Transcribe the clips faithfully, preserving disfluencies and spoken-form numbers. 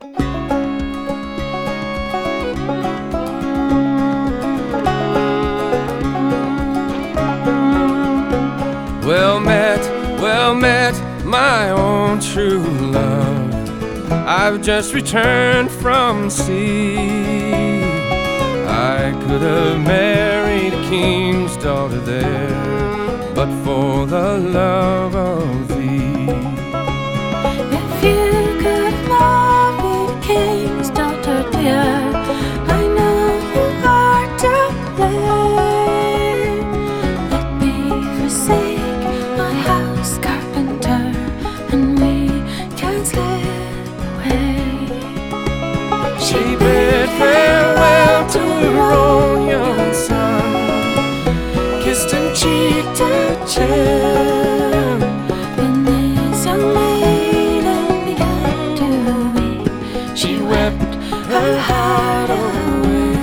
Well met, well met, my own true love. I've just returned from sea. I could have married a king's daughter there, but for the love of thee. If you could have married a king's daughter, dear, I know you are to blame. Let me forsake my house carpenter, and we can slip away. She bid farewell to her own young son, kissed him cheek to chin. When this young maiden began to weep, she wept her heart away.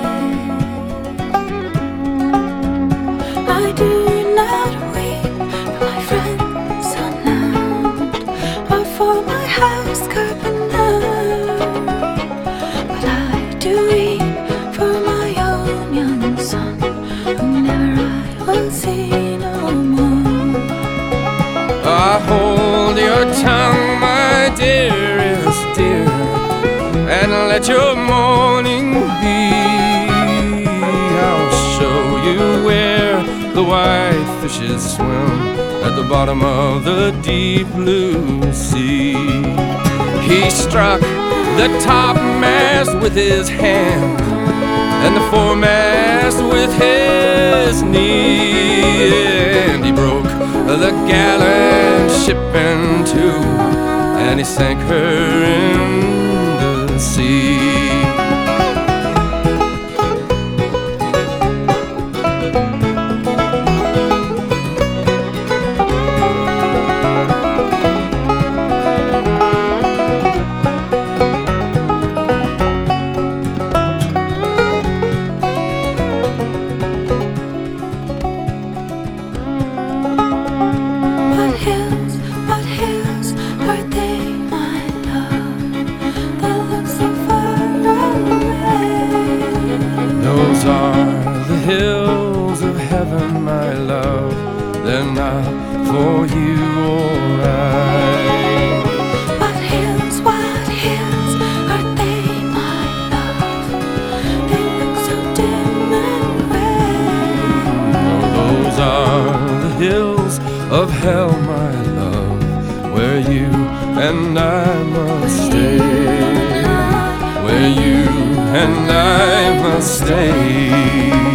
I do not weep for my friend Sunland, or for my house carpenter, but I do weep for my own young son, whom never I will see no more. Ah, hold your tongue, my dearest dear, and let your mourning be. I'll show you where the white fishes swim at the bottom of the deep blue sea. He struck the topmast with his hand, and the foremast with his knee, and he broke the gallant ship in two, and he sank her in the sea. What hills, what hills are they, my love, that look so far away? Those are the hills of heaven, my love. They're not for you or I. What hills, what hills are they, my love? They look so dim and gray. Those are the hills of hell, my love, where you and I must stay. Where you and I must stay.